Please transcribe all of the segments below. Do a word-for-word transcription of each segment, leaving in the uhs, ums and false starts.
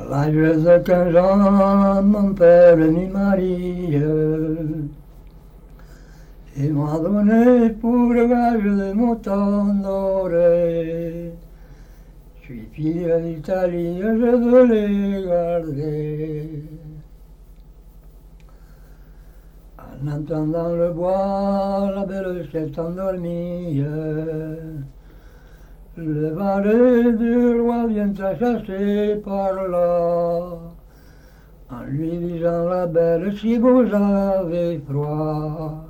l'âge de quinze ans, mon père m'y marie et m'a donné pour gage de mon temps doré. Je suis fille d'Italie, je veux les garder. En entendant le bois, la belle s'est endormie. Le valet du roi vient à chasser par là, en lui disant la belle, si vous avez froid.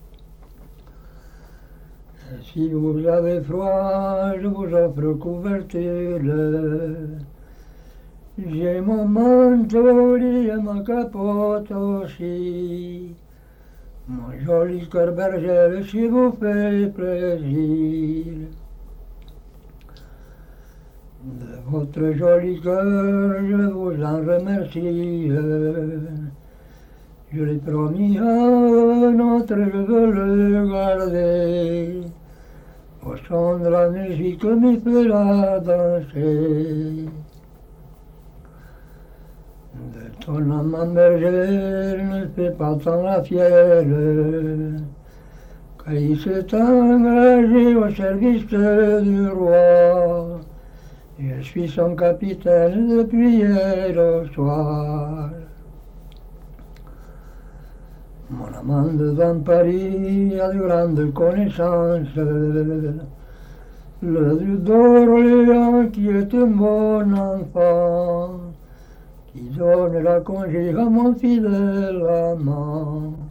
Si vous avez froid, je vous offre couverture. J'ai mon manteau et ma capote aussi. Mon joli cœur berger, si vous fait plaisir. De votre joli cœur, je vous en remercie. Je l'ai promis à notre, je veux le garder. Au son de la musique m'y fera danser. De ton amant berger ne fais pas tant la fière, car il s'est engagé au service du roi. Je suis son capitaine depuis hier au soir. Mon amant devant Paris a de grandes connaissances. Le duc d'Orléans qui est un bon enfant, qui donnera congé à mon fidèle amant.